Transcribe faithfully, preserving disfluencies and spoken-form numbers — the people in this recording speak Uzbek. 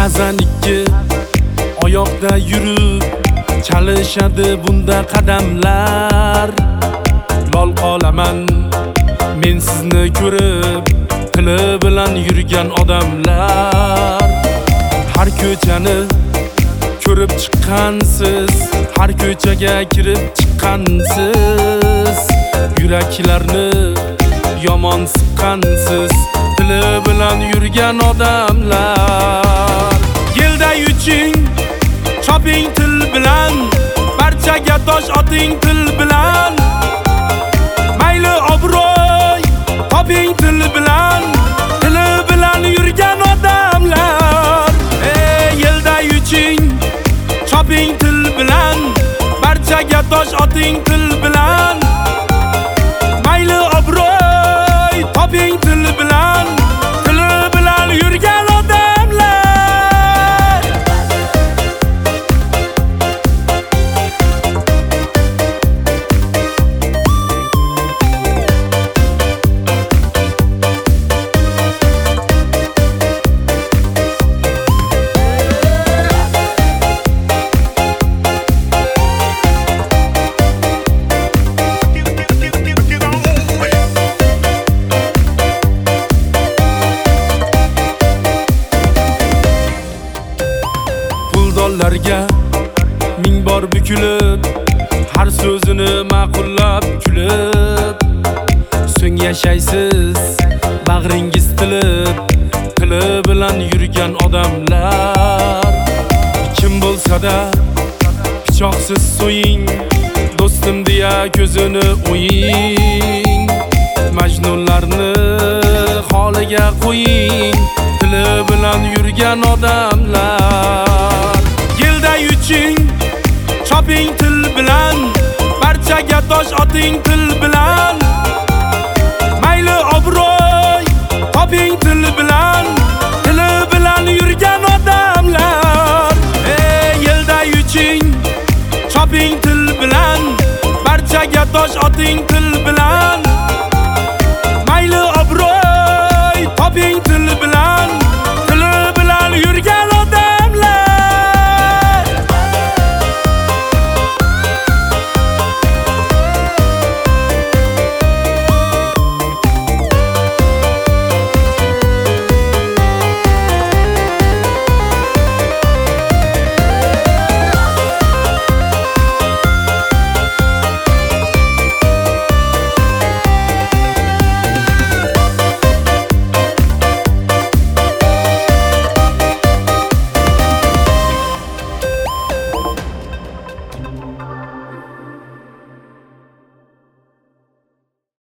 Ba'zan ikki oyoqda yurib chalishadi bunda qadamlar. Lol qolaman men sizni ko'rib, tili bilan yurgan odamlar. Har ko'chani ko'rib chiqqansiz, har ko'chaga kirib chiqqansiz. Yuraklarni yomon siqqansiz, tili bilan yurgan odamlar. Yilda yuching, choping til bilan, barchaga tosh oting til bilan. Mayli obro'y toping til bilan, tili bilan yurgan odamlar. Ey yilda yuching, choping til bilan, barchaga tosh oting til bilan. Mayli obro'y toping til bilan, tili bilan yurgan odamlar. Puldorlarga ming bor bukilib, har so'zini ma'qullab kulib. So'ng yashaysiz bag'ringiz tilib, tili bilan yurgan odamlar. Kim bo'lsa-da pichoqsiz so'ying, do'stim deya ko'zini o'ying. Majnunlarni holiga qo'ying, tili bilan yurgan odamlar. Yilda yuching, choping til bilan, barchaga tosh oting til bilan. Mayli obro'y toping til bilan, tili bilan yurgan odamlar. Ey yilda yuching, choping til bilan, barchaga tosh oting til